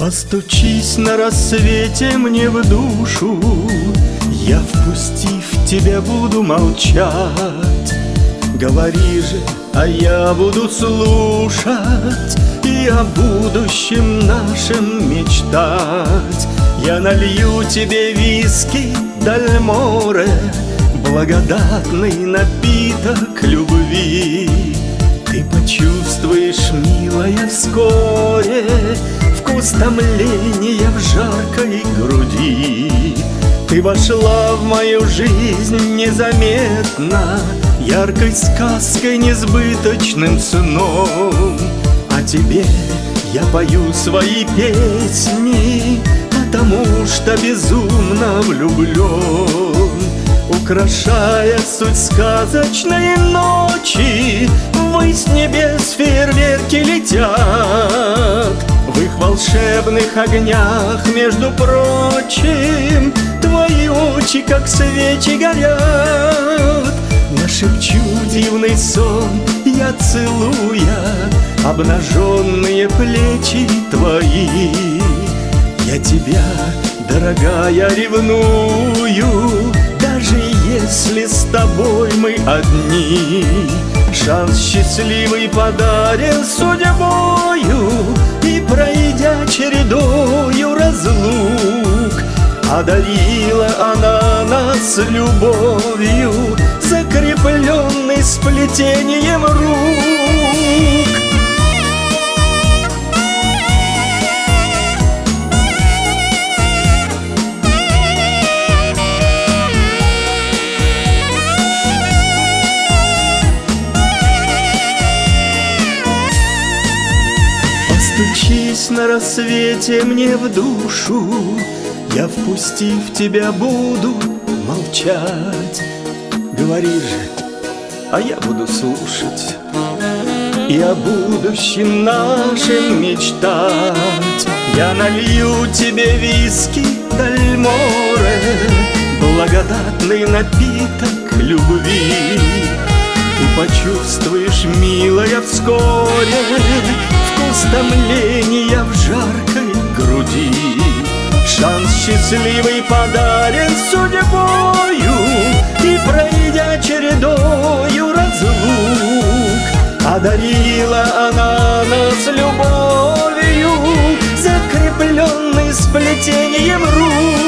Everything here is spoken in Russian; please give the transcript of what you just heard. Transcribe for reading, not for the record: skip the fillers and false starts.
Постучись на рассвете мне в душу, я, впустив тебя, буду молчать. Говори же, а я буду слушать и о будущем нашем мечтать. Я налью тебе виски Дальморе, благодатный напиток любви. Ты почувствуешь, милая, вскоре вкус томления в жаркой груди. Ты вошла в мою жизнь незаметно, яркой сказкой, несбыточным сном. А тебе я пою свои песни, потому что безумно влюблен. Украшая суть сказочной ночи, ввысь небес фейерверки летят. В их волшебных огнях, между прочим, твои очи, как свечи, горят. Нашепчу дивный сон я, целуя обнаженные плечи твои. Я тебя, дорогая, ревную, даже если с тобой мы одни. Шанс счастливый подарен судьбою, и, пройдя чередою разлук, одарила она нас любовью, закрепленной сплетением рук. Постучись на рассвете мне в душу, я, впустив тебя, буду молчать. Говори же, а я буду слушать и о будущем нашем мечтать. Я налью тебе виски Дальморе, благодатный напиток любви. Ты почувствуешь, милая, вскоре вкус томления в жаркой груди. Шанс счастливый подарен судьбою, и, пройдя чередою разлук, одарила она нас любовью, закрепленной сплетением рук.